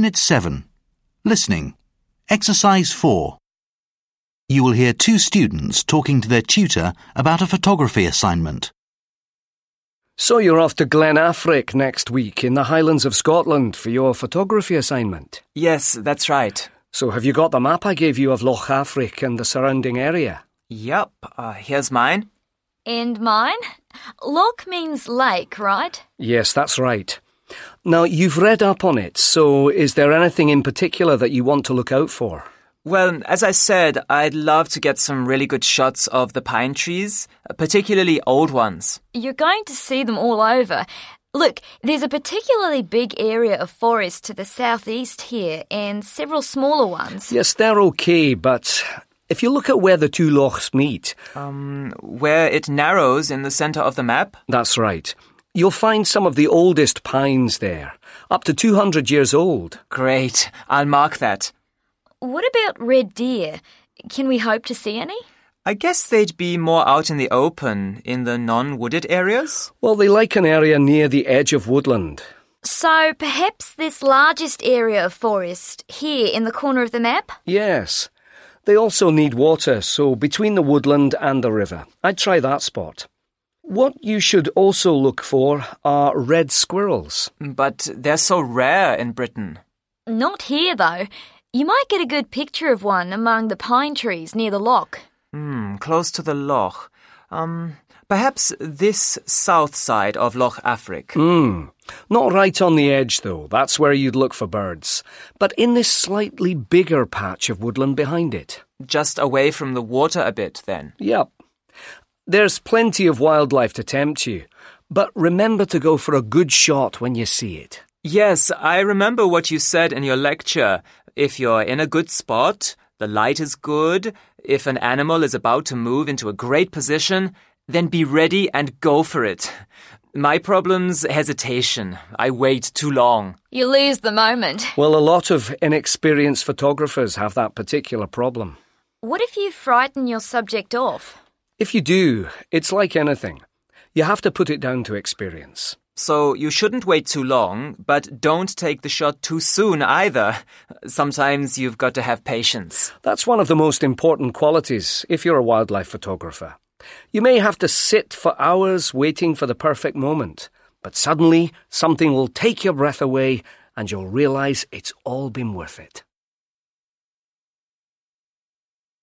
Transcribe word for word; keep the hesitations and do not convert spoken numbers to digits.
Unit seven. Listening. Exercise four. You will hear two students talking to their tutor about a photography assignment. So you're off to Glen Affric next week in the Highlands of Scotland for your photography assignment? Yes, that's right. So have you got the map I gave you of Loch Affric and the surrounding area? Yep, uh, here's mine. And mine? Loch means lake, right? Yes, that's right. Now, you've read up on it, so is there anything in particular that you want to look out for? Well, as I said, I'd love to get some really good shots of the pine trees, particularly old ones. You're going to see them all over. Look, there's a particularly big area of forest to the southeast here and several smaller ones. Yes, they're okay, but if you look at where the two lochs meet... Um, where it narrows in the centre of the map? That's right. You'll find some of the oldest pines there, up to two hundred years old. Great, I'll mark that. What about red deer? Can we hope to see any? I guess they'd be more out in the open, in the non-wooded areas? Well, they like an area near the edge of woodland. So perhaps this largest area of forest, here in the corner of the map? Yes. They also need water, so between the woodland and the river. I'd try that spot. What you should also look for are red squirrels. But they're so rare in Britain. Not here, though. You might get a good picture of one among the pine trees near the loch. Hmm, close to the loch. Um, perhaps this south side of Loch Affric. Hmm, not right on the edge, though. That's where you'd look for birds. But in this slightly bigger patch of woodland behind it. Just away from the water a bit, then? Yep. There's plenty of wildlife to tempt you, but remember to go for a good shot when you see it. Yes, I remember what you said in your lecture. If you're in a good spot, the light is good, if an animal is about to move into a great position, then be ready and go for it. My problem's hesitation. I wait too long. You lose the moment. Well, a lot of inexperienced photographers have that particular problem. What if you frighten your subject off? If you do, it's like anything. You have to put it down to experience. So you shouldn't wait too long, but don't take the shot too soon either. Sometimes you've got to have patience. That's one of the most important qualities if you're a wildlife photographer. You may have to sit for hours waiting for the perfect moment, but suddenly something will take your breath away and you'll realise it's all been worth it.